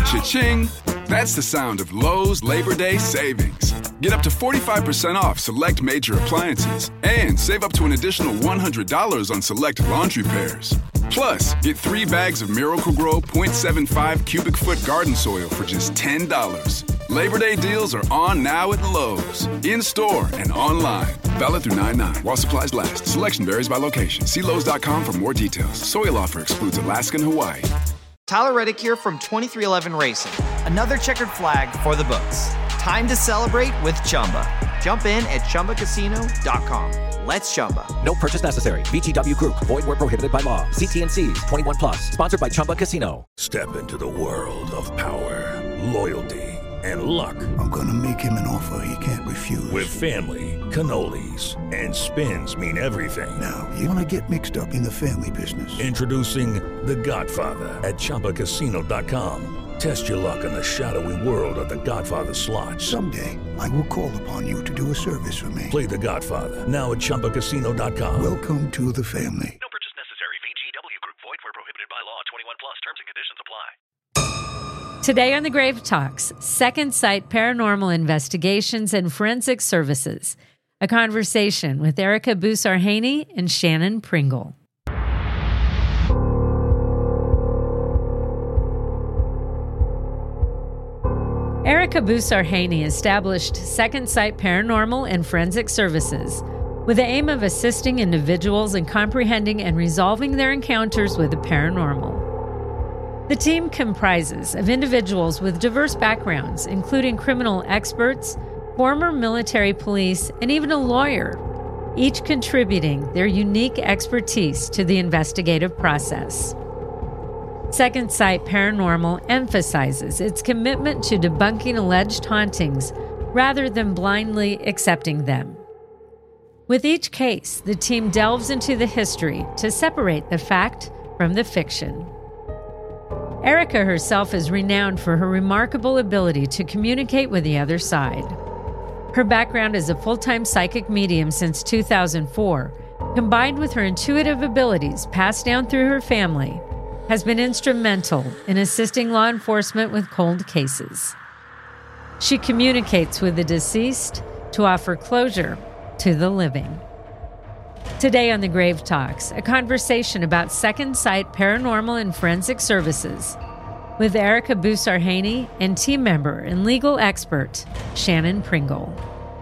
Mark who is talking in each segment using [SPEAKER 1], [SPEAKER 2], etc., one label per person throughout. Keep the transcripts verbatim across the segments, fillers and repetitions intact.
[SPEAKER 1] Cha-ching! That's the sound of Lowe's Labor Day savings. Get up to forty-five percent off select major appliances and save up to an additional one hundred dollars on select laundry pairs. Plus, get three bags of Miracle-Gro point seven five cubic foot garden soil for just ten dollars. Labor Day deals are on now at Lowe's, in-store and online. Valid through nine nine while supplies last. Selection varies by location. See Lowe's dot com for more details. Soil offer excludes Alaska and Hawaii.
[SPEAKER 2] Tyler Reddick here from twenty-three eleven Racing. Another checkered flag for the books. Time to celebrate with Chumba. Jump in at Chumba Casino dot com. Let's Chumba.
[SPEAKER 3] No purchase necessary. V G W Group. Void where prohibited by law. See T N Cs. twenty-one plus. Sponsored by Chumba Casino.
[SPEAKER 4] Step into the world of power, loyalty, and luck.
[SPEAKER 5] I'm gonna make him an offer he can't refuse.
[SPEAKER 4] With family, cannolis, and spins mean everything.
[SPEAKER 5] Now, you wanna get mixed up in the family business.
[SPEAKER 4] Introducing The Godfather at Chumba Casino dot com. Test your luck in the shadowy world of The Godfather slot.
[SPEAKER 5] Someday, I will call upon you to do a service for me.
[SPEAKER 4] Play The Godfather, now at Chumba Casino dot com.
[SPEAKER 5] Welcome to the family.
[SPEAKER 6] No purchase necessary. V G W Group. Void where prohibited by law. twenty-one plus. Terms and conditions apply.
[SPEAKER 7] Today on The Grave Talks, Second Sight Paranormal Investigations and Forensic Services, a conversation with Erica Busar-Haney and Shannon Pringle. Erica Busar-Haney established Second Sight Paranormal and Forensic Services with the aim of assisting individuals in comprehending and resolving their encounters with the paranormal. The team comprises of individuals with diverse backgrounds, including criminal experts, former military police, and even a lawyer, each contributing their unique expertise to the investigative process. Second Sight Paranormal emphasizes its commitment to debunking alleged hauntings rather than blindly accepting them. With each case, the team delves into the history to separate the fact from the fiction. Erica herself is renowned for her remarkable ability to communicate with the other side. Her background as a full-time psychic medium since two thousand four, combined with her intuitive abilities passed down through her family, has been instrumental in assisting law enforcement with cold cases. She communicates with the deceased to offer closure to the living. Today on The Grave Talks, a conversation about Second Sight Paranormal and Forensic Services with Erica Busar-Haney and team member and legal expert, Shannon Pringle.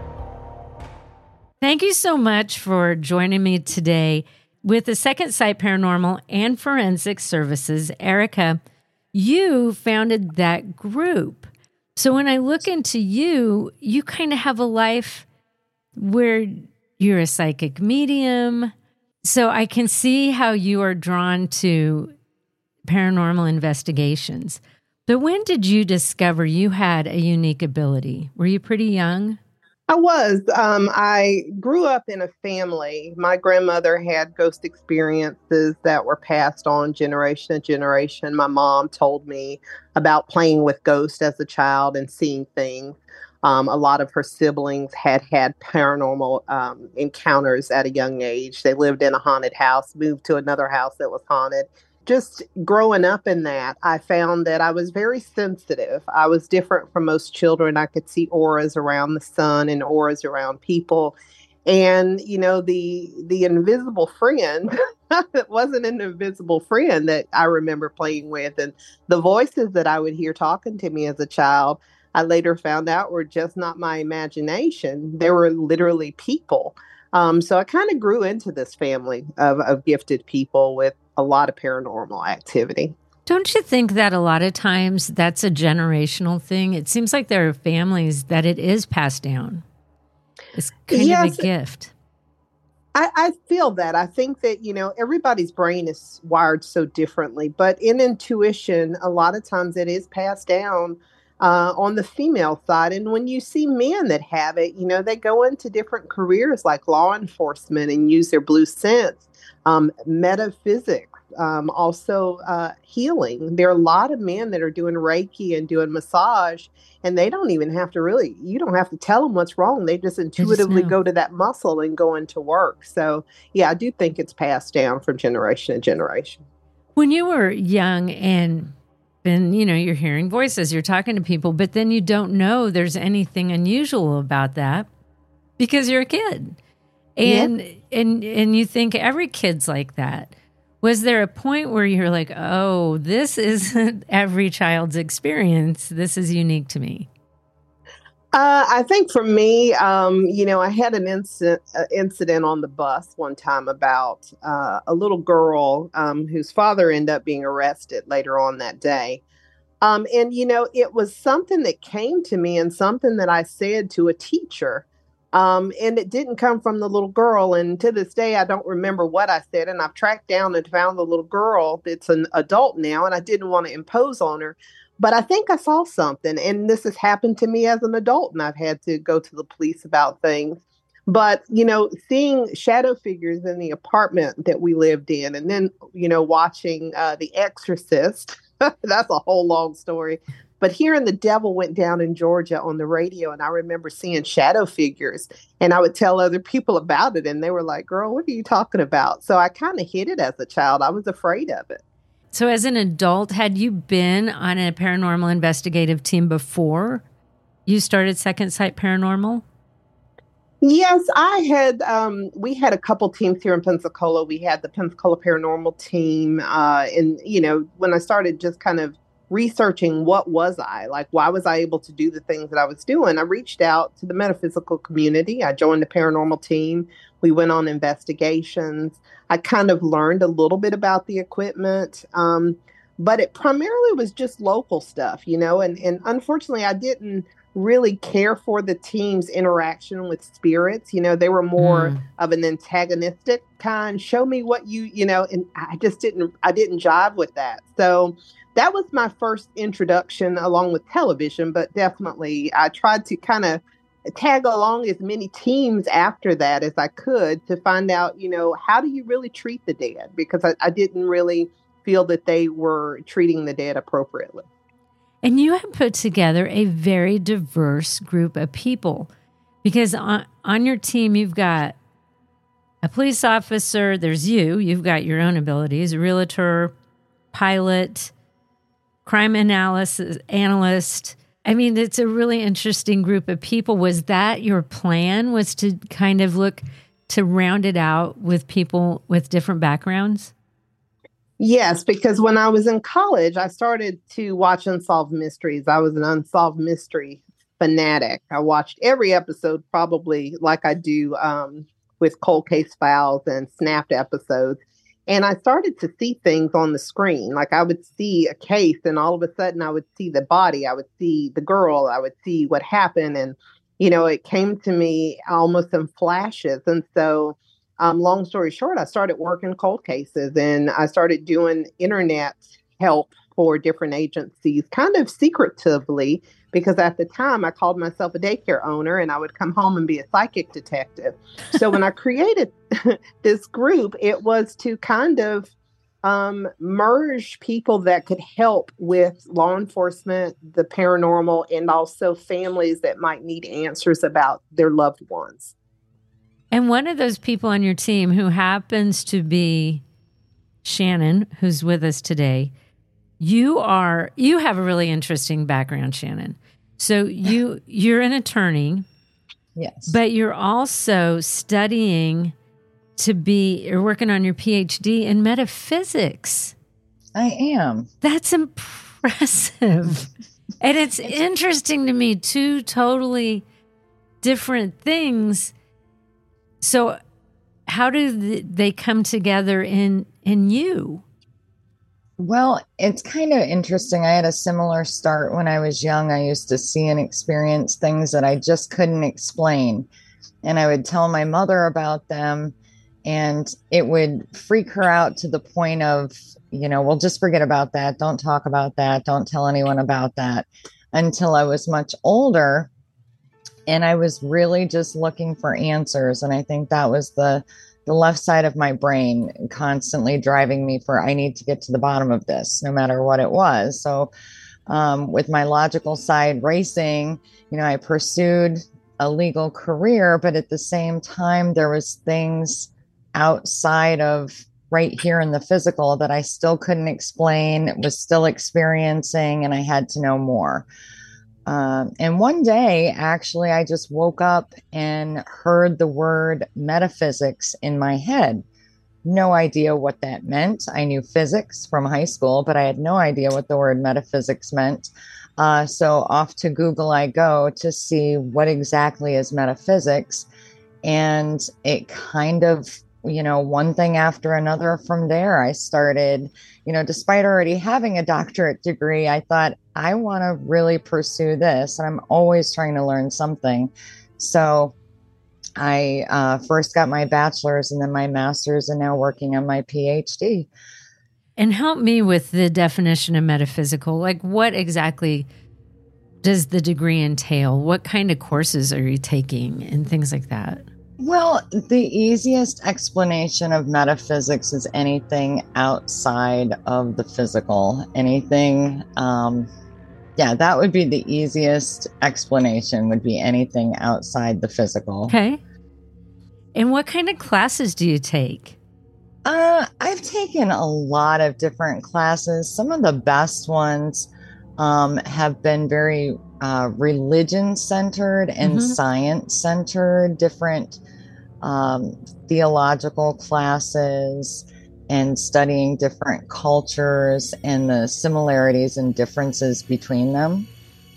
[SPEAKER 7] Thank you so much for joining me today with the Second Sight Paranormal and Forensic Services. Erica, you founded that group. So when I look into you, you kind of have a life where you're a psychic medium. So I can see how you are drawn to paranormal investigations. But when did you discover you had a unique ability? Were you pretty young?
[SPEAKER 8] I was. Um, I grew up in a family. My grandmother had ghost experiences that were passed on generation to generation. My mom told me about playing with ghosts as a child and seeing things. Um, a lot of her siblings had had paranormal um, encounters at a young age. They lived in a haunted house, moved to another house that was haunted. Just growing up in that, I found that I was very sensitive. I was different from most children. I could see auras around the sun and auras around people. And, you know, the the invisible friend, it wasn't an invisible friend that I remember playing with. And the voices that I would hear talking to me as a child, I later found out were just not my imagination. They were literally people. Um, so I kind of grew into this family of, of gifted people with a lot of paranormal activity.
[SPEAKER 7] Don't you think that a lot of times that's a generational thing? It seems like there are families that it is passed down. It's kind
[SPEAKER 8] yes,
[SPEAKER 7] of a gift.
[SPEAKER 8] I, I feel that. I think that, you know, everybody's brain is wired so differently. But in intuition, a lot of times it is passed down uh, on the female side. And when you see men that have it, you know, they go into different careers like law enforcement and use their blue sense. Um, metaphysics, um, also uh, healing. There are a lot of men that are doing Reiki and doing massage, and they don't even have to really, you don't have to tell them what's wrong. They just intuitively just go to that muscle and go into work. So, yeah, I do think it's passed down from generation to generation.
[SPEAKER 7] When you were young and and, you know, you're hearing voices, you're talking to people, but then you don't know there's anything unusual about that because you're a kid. And, yep. and, and you think every kid's like that. Was there a point where you're like, oh, this isn't every child's experience. This is unique to me?
[SPEAKER 8] Uh, I think for me, um, you know, I had an incident, uh, incident on the bus one time about uh, a little girl um, whose father ended up being arrested later on that day. Um, and, you know, it was something that came to me and something that I said to a teacher. Um, and it didn't come from the little girl. And to this day, I don't remember what I said. And I've tracked down and found the little girl that's an adult now. And I didn't want to impose on her. But I think I saw something. And this has happened to me as an adult. And I've had to go to the police about things. But, you know, seeing shadow figures in the apartment that we lived in, and then, you know, watching uh, The Exorcist, that's a whole long story. But hearing The Devil Went Down in Georgia on the radio, and I remember seeing shadow figures, and I would tell other people about it, and they were like, girl, what are you talking about? So I kind of hid it as a child. I was afraid of it.
[SPEAKER 7] So as an adult, had you been on a paranormal investigative team before you started Second Sight Paranormal?
[SPEAKER 8] Yes, I had, um, we had a couple teams here in Pensacola. We had the Pensacola Paranormal team. Uh, and, you know, when I started just kind of researching what was I, like, why was I able to do the things that I was doing? I reached out to the metaphysical community. I joined the paranormal team. We went on investigations. I kind of learned a little bit about the equipment, um, but it primarily was just local stuff, you know, and, and unfortunately I didn't really care for the team's interaction with spirits. You know, they were more mm. of an antagonistic kind, show me what you, you know, and I just didn't, I didn't jive with that. So that was my first introduction along with television, but definitely I tried to kind of tag along as many teams after that as I could to find out, you know, how do you really treat the dead? Because I, I didn't really feel that they were treating the dead appropriately.
[SPEAKER 7] And you have put together a very diverse group of people because on, on your team, you've got a police officer, there's you, you've got your own abilities, a realtor, pilot, crime analysis analyst. I mean, it's a really interesting group of people. Was that your plan, was to kind of look to round it out with people with different backgrounds?
[SPEAKER 8] Yes, because when I was in college, I started to watch Unsolved Mysteries. I was an Unsolved Mystery fanatic. I watched every episode probably like I do um, with Cold Case Files and Snapped episodes. And I started to see things on the screen. Like I would see a case and all of a sudden I would see the body. I would see the girl. I would see what happened. And, you know, it came to me almost in flashes. And so um, long story short, I started working cold cases and I started doing internet help for different agencies, kind of secretively, because at the time I called myself a daycare owner and I would come home and be a psychic detective. So when I created this group, it was to kind of um, merge people that could help with law enforcement, the paranormal, and also families that might need answers about their loved ones.
[SPEAKER 7] And one of those people on your team who happens to be Shannon, who's with us today, You are, you have a really interesting background, Shannon. So you, you're an attorney.
[SPEAKER 9] Yes.
[SPEAKER 7] But you're also studying to be, you're working on your P H D in metaphysics.
[SPEAKER 9] I am.
[SPEAKER 7] That's impressive. And it's interesting to me, two totally different things. So how do they come together in, in you?
[SPEAKER 9] Well, it's kind of interesting. I had a similar start when I was young. I used to see and experience things that I just couldn't explain. And I would tell my mother about them, and it would freak her out to the point of, you know, well, just forget about that. Don't talk about that. Don't tell anyone about that. Until I was much older and I was really just looking for answers. And I think that was the the left side of my brain constantly driving me for, I need to get to the bottom of this, no matter what it was. So um, with my logical side racing, you know, I pursued a legal career, but at the same time, there was things outside of right here in the physical that I still couldn't explain, was still experiencing, and I had to know more. Um, and one day, actually, I just woke up and heard the word metaphysics in my head. No idea what that meant. I knew physics from high school, but I had no idea what the word metaphysics meant. Uh, so off to Google I go to see what exactly is metaphysics. And it kind of, you know, one thing after another from there, I started, you know, despite already having a doctorate degree, I thought, I want to really pursue this. And I'm always trying to learn something. So I uh, first got my bachelor's and then my master's, and now working on my PhD.
[SPEAKER 7] And help me with the definition of metaphysical. Like, what exactly does the degree entail? What kind of courses are you taking and things like that?
[SPEAKER 9] Well, the easiest explanation of metaphysics is anything outside of the physical. Anything, um, yeah, that would be the easiest explanation, would be anything outside the physical.
[SPEAKER 7] Okay. And what kind of classes do you take?
[SPEAKER 9] Uh, I've taken a lot of different classes. Some of the best ones um, have been very uh, religion-centered and mm-hmm. science-centered, different um, theological classes, and studying different cultures and the similarities and differences between them.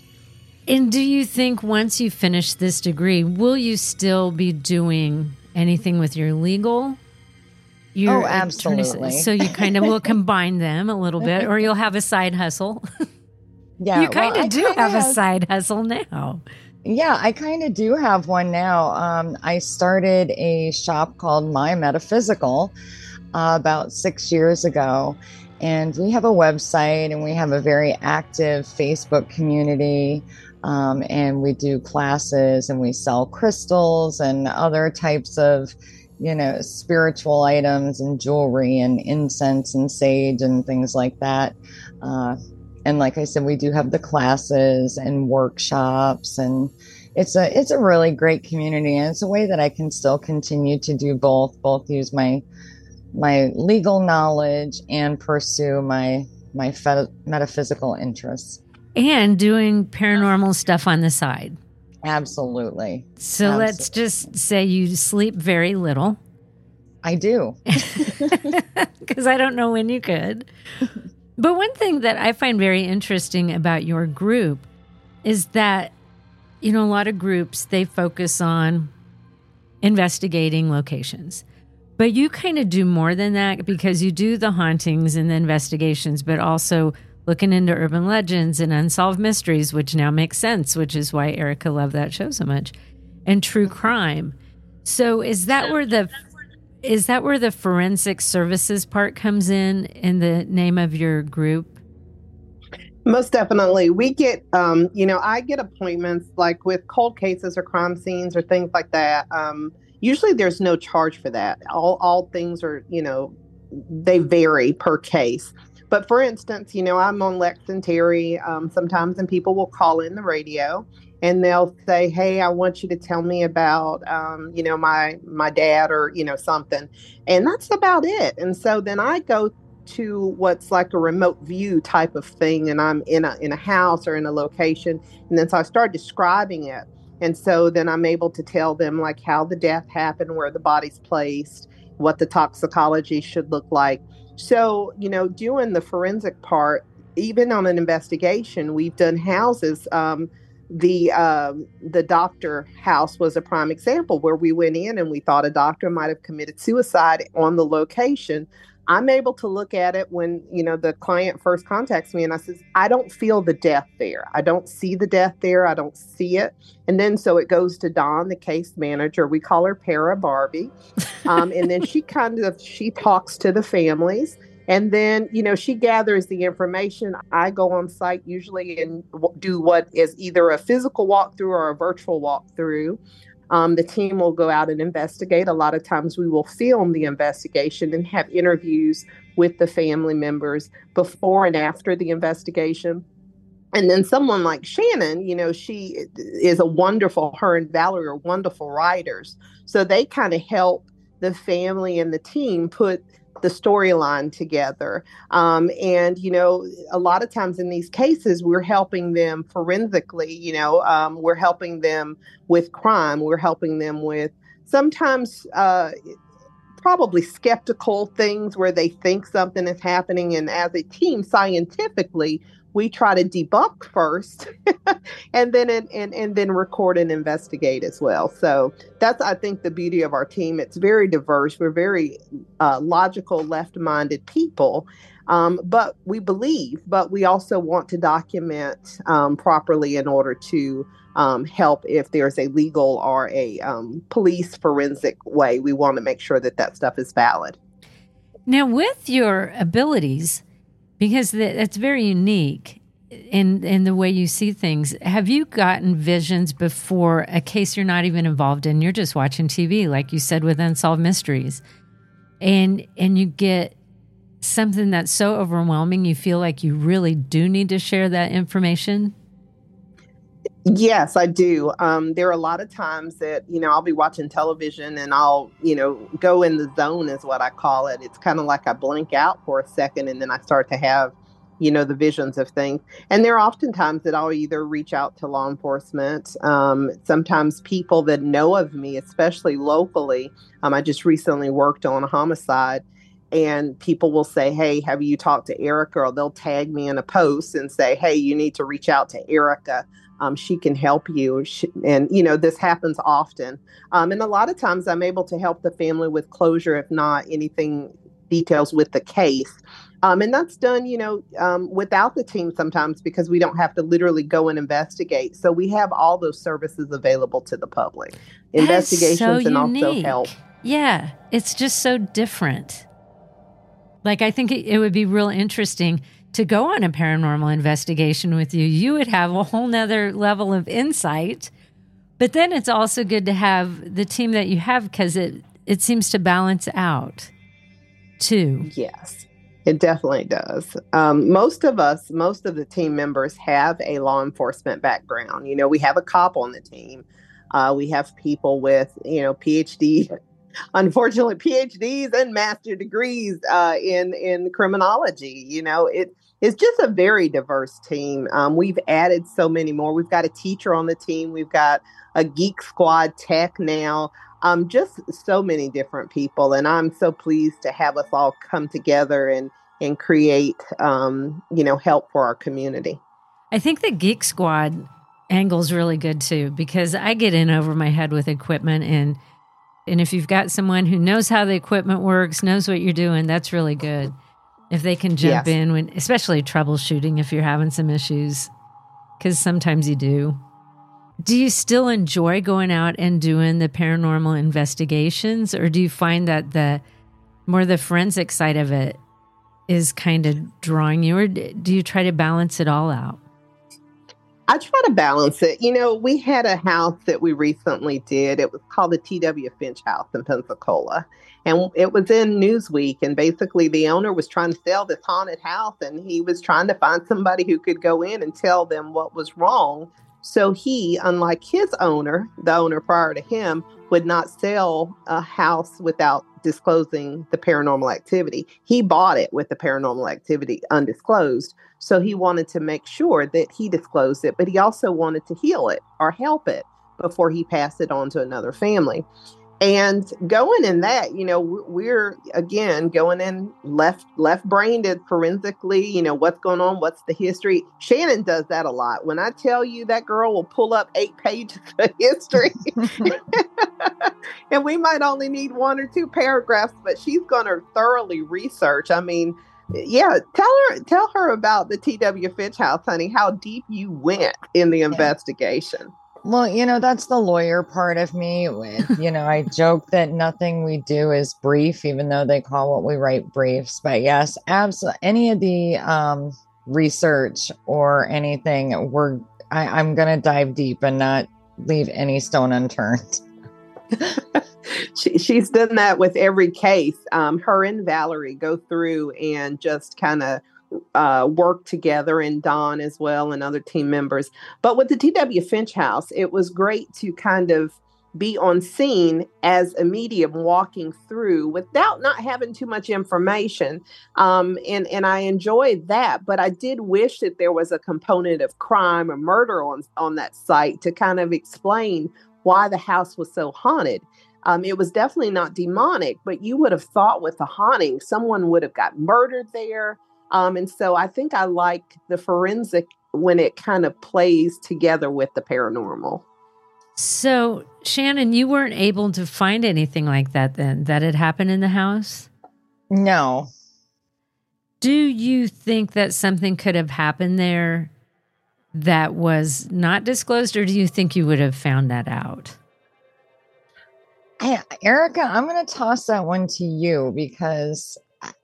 [SPEAKER 7] And do you think once you finish this degree, will you still be doing anything with your legal? Your
[SPEAKER 9] oh, absolutely.
[SPEAKER 7] So you kind of will combine them a little bit, or you'll have a side hustle.
[SPEAKER 9] Yeah,
[SPEAKER 7] you kind
[SPEAKER 9] well,
[SPEAKER 7] of do have, have a side hustle now.
[SPEAKER 9] Yeah, I kind of do have one now. Um, I started a shop called My Metaphysical uh, about six years ago. And we have a website, and we have a very active Facebook community. Um, and we do classes, and we sell crystals and other types of, you know, spiritual items and jewelry and incense and sage and things like that. Uh, and like I said, we do have the classes and workshops, and it's a it's a really great community, and it's a way that I can still continue to do both, both use my my legal knowledge and pursue my my fe- metaphysical interests.
[SPEAKER 7] And doing paranormal stuff on the side.
[SPEAKER 9] Absolutely.
[SPEAKER 7] So
[SPEAKER 9] Absolutely.
[SPEAKER 7] Let's just say you sleep very little.
[SPEAKER 9] I do.
[SPEAKER 7] Because I don't know when you could. But one thing that I find very interesting about your group is that, you know, a lot of groups, they focus on investigating locations. But you kind of do more than that, because you do the hauntings and the investigations, but also looking into urban legends and unsolved mysteries, which now makes sense, which is why Erica loved that show so much, and true crime. So is that where the is that where the forensic services part comes in, in the name of your group?
[SPEAKER 8] Most definitely. We get, um, you know, I get appointments like with cold cases or crime scenes or things like that. Um, usually there's no charge for that. All all things are, you know, they vary per case. But for instance, you know, I'm on Lex and Terry um, sometimes, and people will call in the radio and they'll say, hey, I want you to tell me about, um, you know, my my dad or, you know, something. And that's about it. And so then I go to what's like a remote view type of thing. And I'm in a in a house or in a location. And then so I start describing it. And so then I'm able to tell them like how the death happened, where the body's placed, what the toxicology should look like. So, you know, doing the forensic part, even on an investigation, we've done houses. Um, the um, the doctor house was a prime example where we went in and we thought a doctor might have committed suicide on the location. I'm able to look at it when, you know, the client first contacts me and I says, I don't feel the death there. I don't see the death there. I don't see it. And then so it goes to Dawn, the case manager. We call her Para Barbie. Um, and then she kind of, she talks to the families. And then, you know, she gathers the information. I go on site usually and w- do what is either a physical walkthrough or a virtual walkthrough. Um, the team will go out and investigate. A lot of times we will film the investigation and have interviews with the family members before and after the investigation. And then someone like Shannon, you know, she is a wonderful, her and Valerie are wonderful writers. So they kind of help the family and the team put the storyline together. Um, and, you know, a lot of times in these cases, we're helping them forensically, you know, um, we're helping them with crime. We're helping them with sometimes uh, probably skeptical things where they think something is happening. And as a team, scientifically, we try to debunk first and then and, and, and then record and investigate as well. So that's, I think, the beauty of our team. It's very diverse. We're very uh, logical, left-minded people, um, but we believe, but we also want to document um, properly in order to um, help if there's a legal or a um, police forensic way. We want to make sure that that stuff is valid.
[SPEAKER 7] Now, with your abilities, because it's very unique in in the way you see things. Have you gotten visions before a case you're not even involved in? You're just watching T V, like you said, with Unsolved Mysteries. And and you get something that's so overwhelming, you feel like you really do need to share that information?
[SPEAKER 8] Yes, I do. Um, there are a lot of times that, you know, I'll be watching television and I'll, you know, go in the zone is what I call it. It's kind of like I blink out for a second and then I start to have, you know, the visions of things. And there are often times that I'll either reach out to law enforcement, um, sometimes people that know of me, especially locally. Um, I just recently worked on a homicide. And people will say, hey, have you talked to Erica? Or they'll tag me in a post and say, hey, you need to reach out to Erica. Um, she can help you. She, and, you know, this happens often. Um, and a lot of times I'm able to help the family with closure, if not anything details with the case. Um, and that's done, you know, um, without the team sometimes because we don't have to literally go and investigate. So we have all those services available to the public. Investigations
[SPEAKER 7] so
[SPEAKER 8] and
[SPEAKER 7] unique.
[SPEAKER 8] also help.
[SPEAKER 7] Yeah, it's just so different. Like, I think it, it would be real interesting to go on a paranormal investigation with you. You would have a whole nother level of insight. But then it's also good to have the team that you have because it, it seems to balance out too.
[SPEAKER 8] Yes, it definitely does. Um, most of us, most of the team members have a law enforcement background. You know, we have a cop on the team. Uh, we have people with, you know, P H D unfortunately, P H Ds and master degrees uh, in in criminology. You know, it it's just a very diverse team. Um, we've added so many more. We've got a teacher on the team. We've got a Geek Squad tech now. Um, just so many different people, and I'm so pleased to have us all come together and and create, um, you know, help for our community.
[SPEAKER 7] I think the Geek Squad angle's really good too because I get in over my head with equipment and. And if you've got someone who knows how the equipment works, knows what you're doing, that's really good. If they can jump
[SPEAKER 8] Yes.
[SPEAKER 7] in, when, especially troubleshooting if you're having some issues, because sometimes you do. Do you still enjoy going out and doing the paranormal investigations, or do you find that the more the forensic side of it is kind of drawing you, or do you try to balance it all out?
[SPEAKER 8] I try to balance it. You know, we had a house that we recently did. It was called the T W Finch House in Pensacola. And it was in Newsweek. And basically the owner was trying to sell this haunted house. And he was trying to find somebody who could go in and tell them what was wrong. So he, unlike his owner, the owner prior to him, would not sell a house without disclosing the paranormal activity. He bought it with the paranormal activity undisclosed. So he wanted to make sure that he disclosed it, but he also wanted to heal it or help it before he passed it on to another family. And going in that, you know, we're, again, going in left, left-brained forensically, you know, what's going on, what's the history. Shannon does that a lot. When I tell you that girl will pull up eight pages of history, and we might only need one or two paragraphs, but she's going to thoroughly research. I mean, yeah, tell her, tell her about the T W Finch House, honey, how deep you went in the investigation.
[SPEAKER 9] Well, you know, that's the lawyer part of me. You know, I joke that nothing we do is brief, even though they call what we write briefs. But yes, absolutely. Any of the um, research or anything, we're I, I'm going to dive deep and not leave any stone unturned.
[SPEAKER 8] she, she's done that with every case. Um, her and Valerie go through and just kind of uh, work together, and Dawn as well and other team members. But with the T W Finch House, it was great to kind of be on scene as a medium walking through without not having too much information. Um, and, and I enjoyed that, but I did wish that there was a component of crime or murder on, on that site to kind of explain why the house was so haunted. Um, it was definitely not demonic, but you would have thought with the haunting, someone would have got murdered there. Um, and so I think I like the forensic when it kind of plays together with the paranormal.
[SPEAKER 7] So, Shannon, you weren't able to find anything like that then, that had happened in the house?
[SPEAKER 9] No.
[SPEAKER 7] Do you think that something could have happened there that was not disclosed, or do you think you would have found that out?
[SPEAKER 9] Hey, Erica, I'm going to toss that one to you because...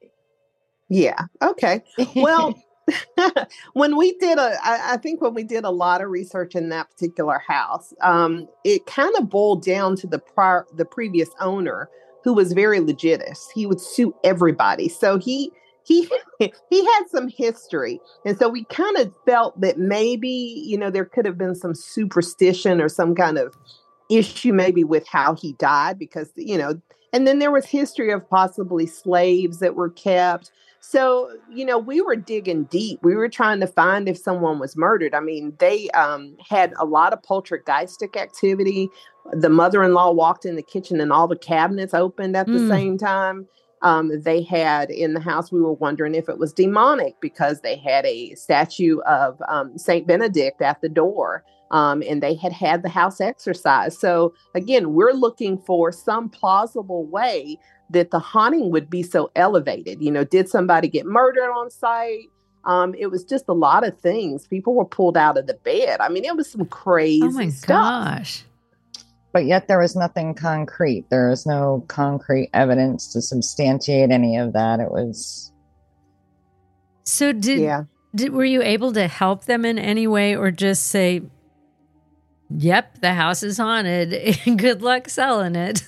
[SPEAKER 8] Yeah, okay. Well... when we did a, I, I think when we did a lot of research in that particular house, um, it kind of boiled down to the prior, the previous owner, who was very litigious. He would sue everybody. So he, he, he had some history. And so we kind of felt that maybe, you know, there could have been some superstition or some kind of issue maybe with how he died because, you know, and then there was history of possibly slaves that were kept. So, you know, we were digging deep. We were trying to find if someone was murdered. I mean, they um, had a lot of poltergeistic activity. The mother-in-law walked in the kitchen and all the cabinets opened at the mm. same time. Um, they had in the house, we were wondering if it was demonic because they had a statue of um, Saint Benedict at the door. Um, and they had had the house exorcised. So again, we're looking for some plausible way that the haunting would be so elevated. You know, did somebody get murdered on site? Um, it was just a lot of things. People were pulled out of the bed. I mean, it was some crazy
[SPEAKER 7] Oh my
[SPEAKER 8] stuff.
[SPEAKER 7] gosh.
[SPEAKER 9] But yet there was nothing concrete. There was no concrete evidence to substantiate any of that. It was...
[SPEAKER 7] So did,
[SPEAKER 8] yeah.
[SPEAKER 7] did were you able to help them in any way or just say, yep, the house is haunted. Good luck selling it?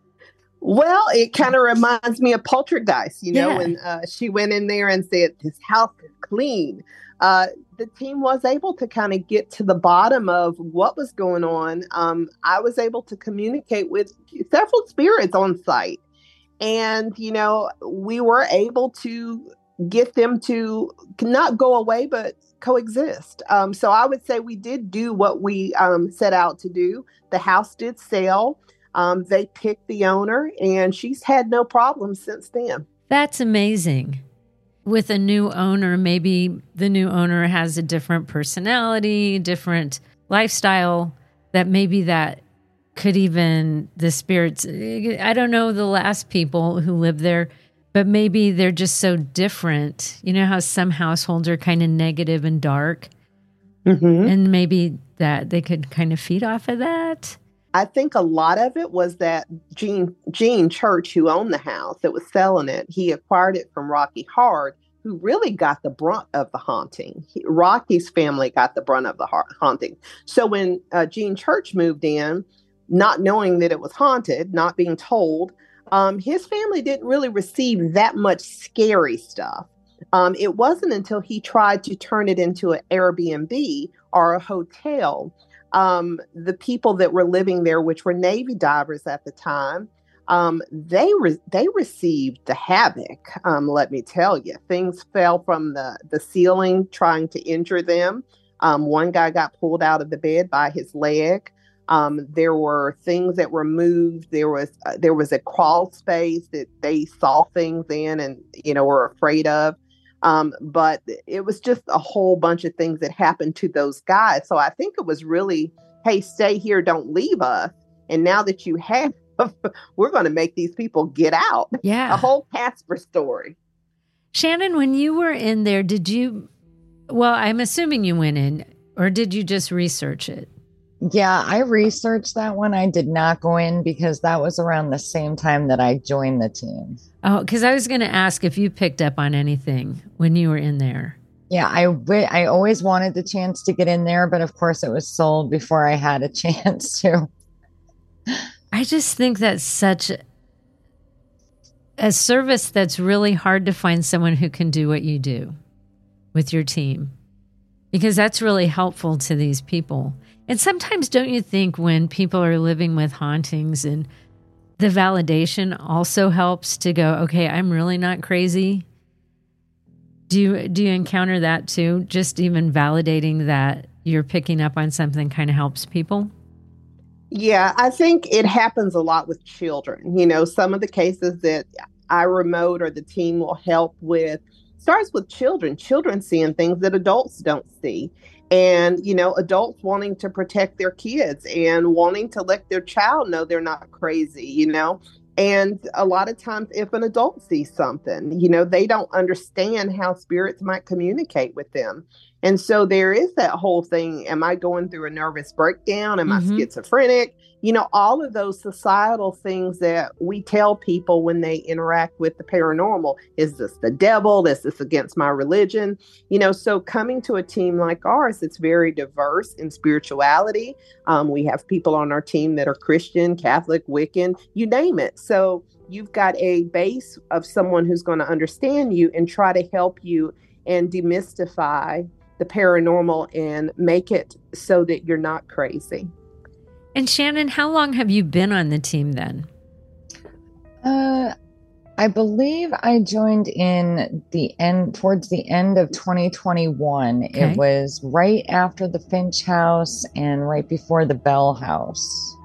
[SPEAKER 8] Well, it kind of reminds me of Poltergeist, you know,
[SPEAKER 7] Yeah.
[SPEAKER 8] when uh, she went in there and said, this house is clean. Uh, the team was able to kind of get to the bottom of what was going on. Um, I was able to communicate with several spirits on site. And, you know, we were able to get them to not go away, but coexist. Um, so I would say we did do what we um, set out to do. The house did sell. Um, they picked the owner, and she's had no problems since then.
[SPEAKER 7] That's amazing. With a new owner, maybe the new owner has a different personality, different lifestyle, that maybe that could even, the spirits, I don't know the last people who lived there, but maybe they're just so different. You know how some households are kind of negative and dark?
[SPEAKER 8] Mm-hmm.
[SPEAKER 7] And maybe that they could kind of feed off of that?
[SPEAKER 8] I think a lot of it was that Gene, Gene Church, who owned the house that was selling it, he acquired it from Rocky Hard, who really got the brunt of the haunting. He, Rocky's family got the brunt of the ha- haunting. So when uh, Gene Church moved in, not knowing that it was haunted, not being told, um, his family didn't really receive that much scary stuff. Um, it wasn't until he tried to turn it into an Airbnb or a hotel. Um, the people that were living there, which were Navy divers at the time, um, they re- they received the havoc. Um, let me tell you, things fell from the, the ceiling trying to injure them. Um, one guy got pulled out of the bed by his leg. Um, there were things that were moved. There was uh, there was a crawl space that they saw things in and, you know, were afraid of. Um, but it was just a whole bunch of things that happened to those guys. So I think it was really, hey, stay here, don't leave us. And now that you have, we're going to make these people get out.
[SPEAKER 7] Yeah.
[SPEAKER 8] A whole Casper story.
[SPEAKER 7] Shannon, when you were in there, did you, well, I'm assuming you went in, or did you just research it?
[SPEAKER 9] Yeah, I researched that one. I did not go in because that was around the same time that I joined the team.
[SPEAKER 7] Oh, because I was going to ask if you picked up on anything when you were in there.
[SPEAKER 9] Yeah, I, w- I always wanted the chance to get in there, but of course it was sold before I had a chance to.
[SPEAKER 7] I just think that's such a service that's really hard to find someone who can do what you do with your team. because that's really helpful to these people. And sometimes don't you think when people are living with hauntings and the validation also helps to go, okay, I'm really not crazy? Do you, do you encounter that too? Just even validating that you're picking up on something kind of helps people?
[SPEAKER 8] Yeah, I think it happens a lot with children. You know, some of the cases that I remote or the team will help with starts with children, children seeing things that adults don't see. And, you know, adults wanting to protect their kids and wanting to let their child know they're not crazy, you know. And a lot of times if an adult sees something, you know, they don't understand how spirits might communicate with them. And so there is that whole thing. Am I going through a nervous breakdown? Am mm-hmm. I schizophrenic? You know, all of those societal things that we tell people when they interact with the paranormal. Is this the devil? Is this against my religion? You know, so coming to a team like ours, it's very diverse in spirituality. Um, we have people on our team that are Christian, Catholic, Wiccan, you name it. So you've got a base of someone who's going to understand you and try to help you and demystify the paranormal and make it so that you're not crazy.
[SPEAKER 7] And Shannon, how long have you been on the team then?
[SPEAKER 9] Uh, I believe I joined in the end, towards the end of twenty twenty-one. Okay. It was right after the Finch House and right before the Bell House.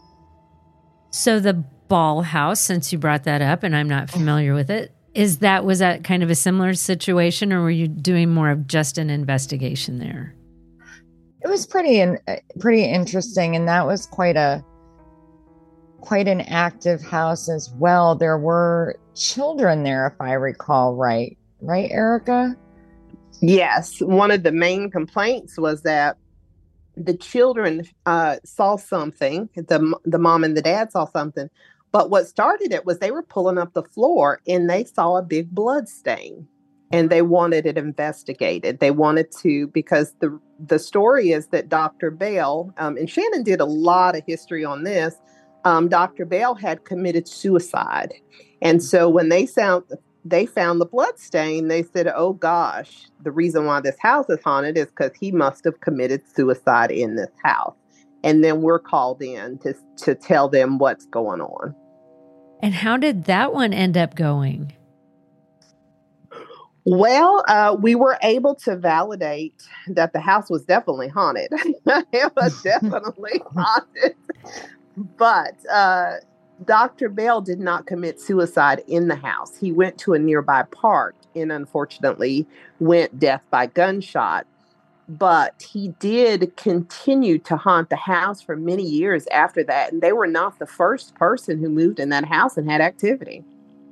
[SPEAKER 7] So the Ball House, since you brought that up, and I'm not familiar with it, Is that, was that kind of a similar situation, or were you doing more of just an investigation there?
[SPEAKER 9] It was pretty, in, pretty interesting. And that was quite a, quite an active house as well. There were children there, if I recall right. Right, Erica?
[SPEAKER 8] Yes. One of the main complaints was that the children uh, saw something. The, the mom and the dad saw something. But what started it was they were pulling up the floor and they saw a big blood stain and they wanted it investigated. They wanted to, because the the story is that Doctor Bell, um, and Shannon did a lot of history on this, um, Doctor Bell had committed suicide. And so when they found, they found the blood stain, they said, oh gosh, the reason why this house is haunted is because he must have committed suicide in this house. And then we're called in to to tell them what's going on.
[SPEAKER 7] And how did that one end up going?
[SPEAKER 8] Well, uh, we were able to validate that the house was definitely haunted. It was definitely haunted. But uh, Doctor Bell did not commit suicide in the house. He went to a nearby park and unfortunately went death by gunshot. But he did continue to haunt the house for many years after that. And they were not the first person who moved in that house and had activity.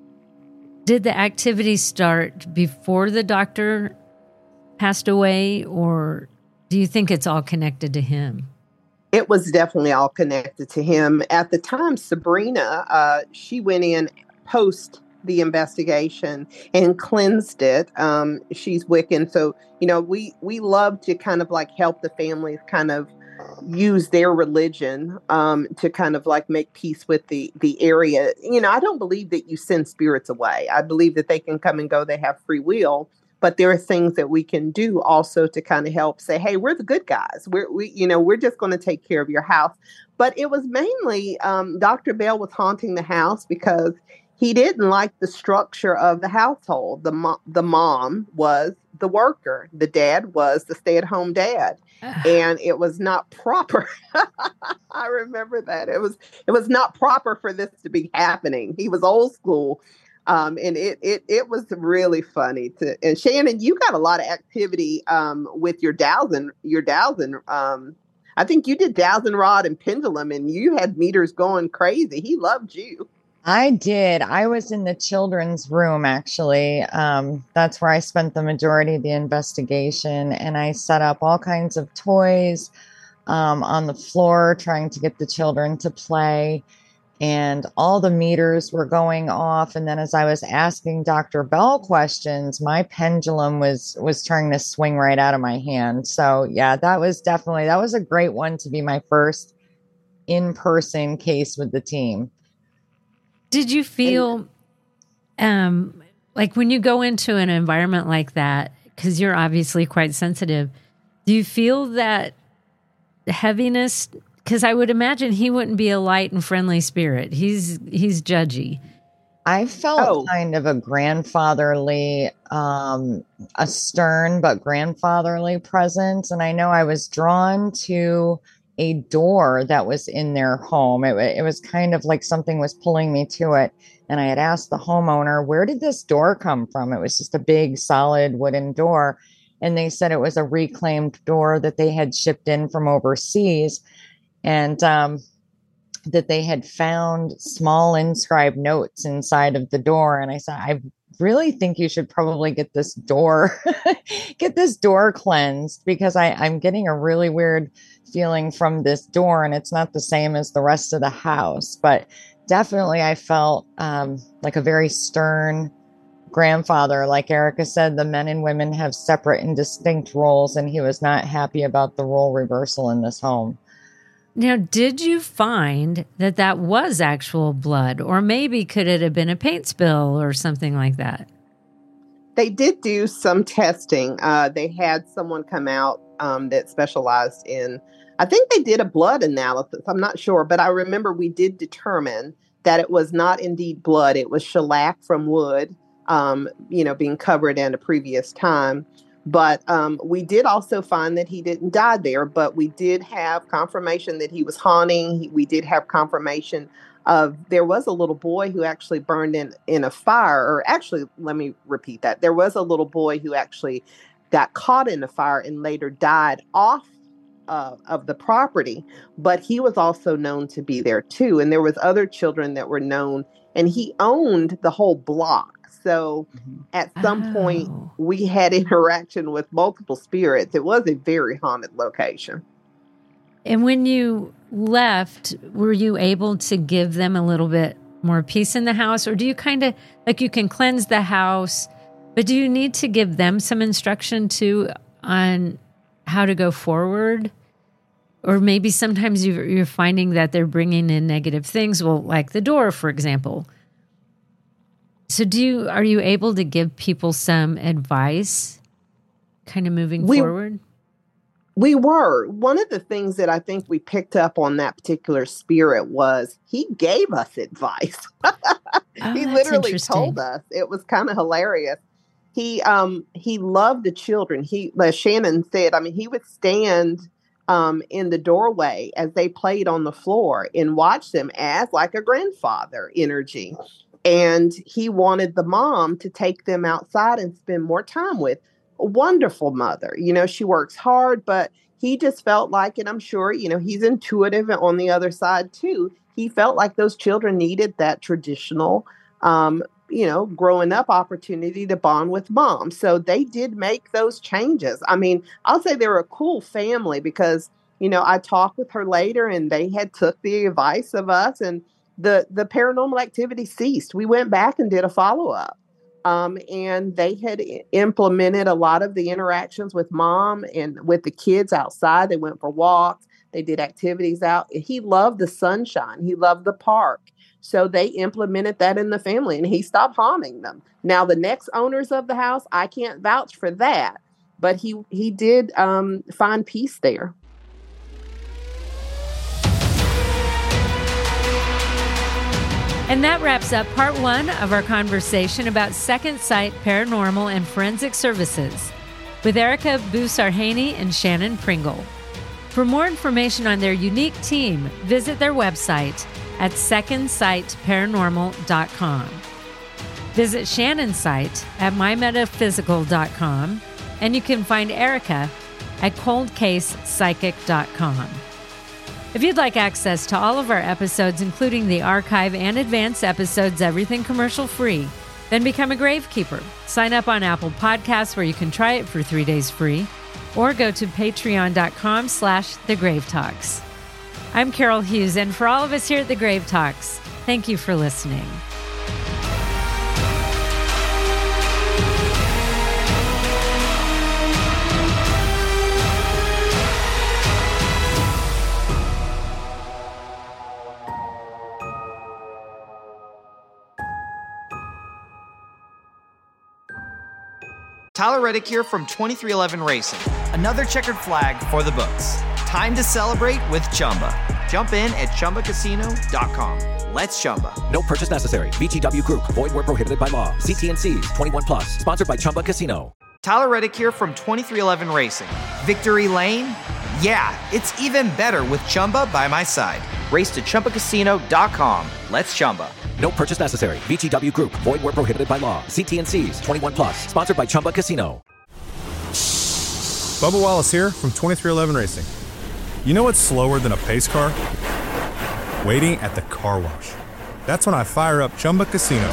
[SPEAKER 7] Did the activity start before the doctor passed away, or do you think it's all connected to him?
[SPEAKER 8] It was definitely all connected to him. At the time, Sabrina, uh, she went in post the investigation and cleansed it. Um, she's Wiccan. So, you know, we, we love to kind of like help the families kind of use their religion um, to kind of like make peace with the, the area. You know, I don't believe that you send spirits away. I believe that they can come and go. They have free will. But there are things that we can do also to kind of help say, hey, we're the good guys. We're, we, you know, we're just going to take care of your house. But it was mainly um, Doctor Bell was haunting the house because he didn't like the structure of the household. The, mo- the mom was the worker. The dad was the stay-at-home dad. And it was not proper. I remember that. It was it was not proper for this to be happening. He was old school. Um, and it, it it was really funny. To And Shannon, you got a lot of activity um, with your dowsing. Your dowsing. Um, I think you did dowsing rod and pendulum, and you had meters going crazy. He loved you.
[SPEAKER 9] I did. I was in the children's room, actually. Um, that's where I spent the majority of the investigation. And I set up all kinds of toys um, on the floor, trying to get the children to play. And all the meters were going off. And then as I was asking Doctor Bell questions, my pendulum was was trying to swing right out of my hand. So, yeah, that was definitely, that was a great one to be my first in-person case with the team.
[SPEAKER 7] Did you feel um, like when you go into an environment like that, because you're obviously quite sensitive, Do you feel that heaviness? Because I would imagine he wouldn't be a light and friendly spirit. He's he's judgy.
[SPEAKER 9] I felt
[SPEAKER 8] Oh.
[SPEAKER 9] kind of a grandfatherly, um, a stern but grandfatherly presence. And I know I was drawn to a door that was in their home. It, it was kind of like something was pulling me to it. And I had asked the homeowner, where did this door come from? It was just a big, solid wooden door. And they said it was a reclaimed door that they had shipped in from overseas. And um, that they had found small inscribed notes inside of the door. And I said, I really think you should probably get this door, get this door cleansed, because I, I'm getting a really weird feeling from this door, and it's not the same as the rest of the house. But definitely I felt um, like a very stern grandfather. Like Erica said, the men and women have separate and distinct roles, and he was not happy about the role reversal in this home.
[SPEAKER 7] Now, did you find that that was actual blood, or maybe could it have been a paint spill or something like that?
[SPEAKER 8] They did do some testing. Uh, they had someone come out um, that specialized in, I think they did a blood analysis. I'm not sure, but I remember we did determine that it was not indeed blood. It was shellac from wood, um, you know, being covered in a previous time. But um, we did also find that he didn't die there, but we did have confirmation that he was haunting. He, we did have confirmation of there was a little boy who actually burned in, in a fire, or actually, let me repeat that. There was a little boy who actually got caught in a fire and later died off uh, of the property, but he was also known to be there too. And there was other children that were known, and he owned the whole block. So at some
[SPEAKER 7] Oh.
[SPEAKER 8] point, we had interaction with multiple spirits. It was a very haunted location.
[SPEAKER 7] And when you left, were you able to give them a little bit more peace in the house? Or do you kind of, like, you can cleanse the house, but do you need to give them some instruction too on how to go forward? Or maybe sometimes you- you're finding that they're bringing in negative things, well, like the door, for example. So do you, are you able to give people some advice kind of moving
[SPEAKER 8] We-
[SPEAKER 7] forward?
[SPEAKER 8] We were. One of the things that I think we picked up on that particular spirit was he gave us advice.
[SPEAKER 7] Oh,
[SPEAKER 8] he
[SPEAKER 7] that's
[SPEAKER 8] literally
[SPEAKER 7] interesting.
[SPEAKER 8] told us. It was kind of hilarious. He um he loved the children. He, as Shannon said, I mean, he would stand um in the doorway as they played on the floor and watch them as like a grandfather energy. And he wanted the mom to take them outside and spend more time with. A wonderful mother. You know, she works hard, but he just felt like, and I'm sure, you know, he's intuitive on the other side too. He felt like those children needed that traditional, um, you know, growing up opportunity to bond with mom. So they did make those changes. I mean, I'll say they were a cool family because, you know, I talked with her later and they had took the advice of us, and the, the paranormal activity ceased. We went back and did a follow-up. Um, and they had i- implemented a lot of the interactions with mom and with the kids outside. They went for walks. They did activities out. He loved the sunshine. He loved the park. So they implemented that in the family, and he stopped haunting them. Now, the next owners of the house, I can't vouch for that, but he, he did um, find peace there.
[SPEAKER 7] And that wraps up part one of our conversation about Second Sight Paranormal and Forensic Services with Erica Busarhaney and Shannon Pringle. For more information on their unique team, visit their website at second sight paranormal dot com. Visit Shannon's site at my metaphysical dot com, and you can find Erica at cold case psychic dot com. If you'd like access to all of our episodes, including the archive and advanced episodes, everything commercial free, then become a Gravekeeper. Sign up on Apple Podcasts, where you can try it for three days free, or go to patreon.com slash the Grave Talks. I'm Carol Hughes, and for all of us here at the Grave Talks, thank you for listening.
[SPEAKER 2] Tyler Reddick here from twenty-three eleven Racing. Another checkered flag for the books. Time to celebrate with Chumba. Jump in at Chumba Casino dot com. Let's Chumba.
[SPEAKER 3] No purchase necessary. V G W Group. Void where prohibited by law. See T N Cs. twenty-one plus. Sponsored by Chumba Casino.
[SPEAKER 2] Tyler Reddick here from twenty-three eleven Racing. Victory Lane? Yeah, it's even better with Chumba by my side. Race to Chumba Casino dot com. Let's Chumba.
[SPEAKER 3] No purchase necessary. V G W Group. Void where prohibited by law. See T N Cs. twenty-one plus. Sponsored by Chumba Casino.
[SPEAKER 10] Bubba Wallace here from twenty-three eleven Racing. You know what's slower than a pace car? Waiting at the car wash. That's when I fire up Chumba Casino.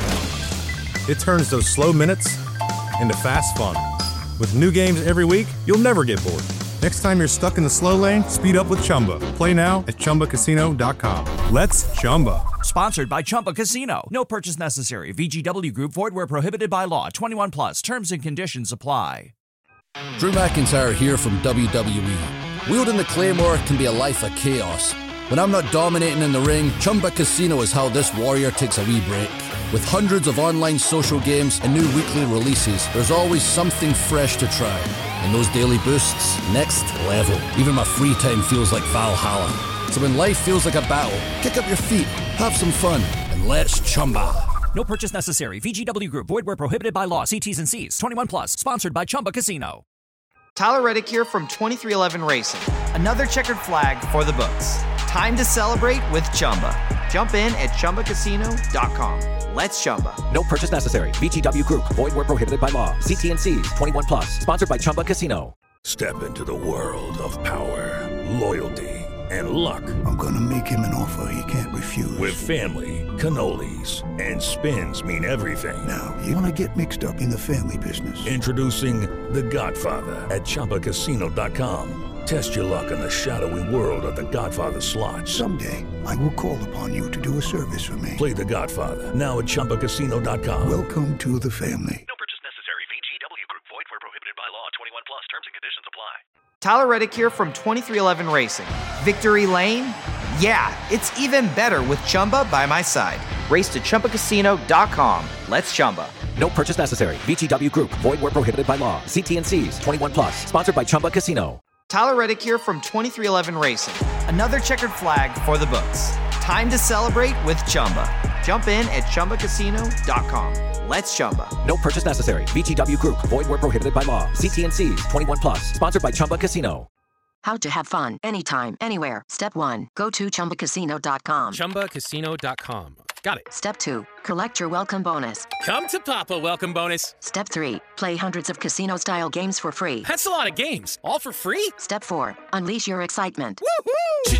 [SPEAKER 10] It turns those slow minutes into fast fun. With new games every week, you'll never get bored. Next time you're stuck in the slow lane, speed up with Chumba. Play now at Chumba Casino dot com. Let's Chumba.
[SPEAKER 11] Sponsored by Chumba Casino. No purchase necessary. V G W Group. Void where prohibited by law. twenty-one plus. Terms and conditions apply.
[SPEAKER 12] Drew McIntyre here from W W E. Wielding the Claymore can be a life of chaos. When I'm not dominating in the ring, Chumba Casino is how this warrior takes a wee break. With hundreds of online social games and new weekly releases, there's always something fresh to try. And those daily boosts, next level. Even my free time feels like Valhalla. So when life feels like a battle, kick up your feet, have some fun, and let's Chumba.
[SPEAKER 11] No purchase necessary. V G W Group. Void where prohibited by law. See T's and C's. twenty-one plus. Sponsored by Chumba Casino.
[SPEAKER 2] Tyler Reddick here from twenty-three eleven Racing. Another checkered flag for the books. Time to celebrate with Chumba. Jump in at Chumba Casino dot com. Let's Chumba.
[SPEAKER 3] No purchase necessary. V G W Group. Void where prohibited by law. See T N Cs. twenty-one plus. Sponsored by Chumba Casino.
[SPEAKER 4] Step into the world of power, loyalty, and luck.
[SPEAKER 5] I'm gonna make him an offer he can't refuse.
[SPEAKER 4] With family, cannolis, and spins mean everything.
[SPEAKER 5] Now, you wanna get mixed up in the family business.
[SPEAKER 4] Introducing The Godfather at Chumba Casino dot com. Test your luck in the shadowy world of The Godfather slot.
[SPEAKER 5] Someday, I will call upon you to do a service for me.
[SPEAKER 4] Play The Godfather, now at Chumba Casino dot com.
[SPEAKER 5] Welcome to the family.
[SPEAKER 6] No purchase necessary. V G W Group. Void where prohibited by law. twenty-one plus. Terms and conditions apply.
[SPEAKER 2] Tyler Reddick here from twenty-three eleven Racing. Victory Lane? Yeah, it's even better with Chumba by my side. Race to Chumba Casino dot com. Let's Chumba.
[SPEAKER 3] No purchase necessary. V G W Group. Void where prohibited by law. See T N Cs. twenty-one plus. Sponsored by Chumba Casino.
[SPEAKER 2] Tyler Reddick here from twenty-three eleven Racing. Another checkered flag for the books. Time to celebrate with Chumba. Jump in at Chumba Casino dot com. Let's Chumba.
[SPEAKER 3] No purchase necessary. V G W Group. Void where prohibited by law. See T N Cs. twenty-one plus. Sponsored by Chumba Casino.
[SPEAKER 13] How to have fun anytime, anywhere. Step one. Go to Chumba Casino dot com.
[SPEAKER 14] Chumba Casino dot com. Got it.
[SPEAKER 13] Step two. Collect your welcome bonus.
[SPEAKER 14] Come to Papa welcome bonus.
[SPEAKER 13] Step three. Play hundreds of casino-style games for free.
[SPEAKER 14] That's a lot of games. All for free?
[SPEAKER 13] Step four. Unleash your excitement.
[SPEAKER 15] Woohoo!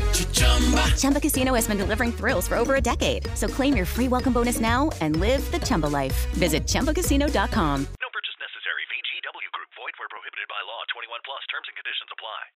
[SPEAKER 15] Chumba Casino has been delivering thrills for over a decade. So claim your free welcome bonus now and live the Chumba life. Visit Chumba Casino dot com.
[SPEAKER 6] No purchase necessary. V G W Group. Void where prohibited by law. twenty-one plus. Terms and conditions apply.